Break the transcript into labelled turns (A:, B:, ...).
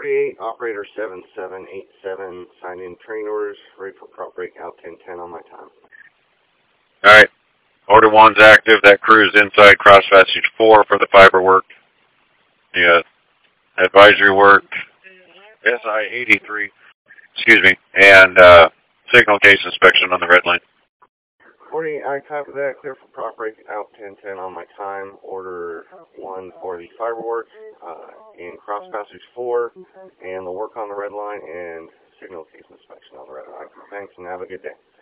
A: 48, operator 7787, signed in train orders, ready for prop break out 1010 on my time.
B: Alright. Order 1's active. That crew's inside cross passage 4 for the fiber work. The advisory work, SI-83, and signal case inspection on the red line.
A: 48, I copy that. Clear for prop break out 1010 on my time. Order 1 for the fiber work in cross passage 4 and the work on the red line and signal case inspection on the red line. Thanks and have a good day.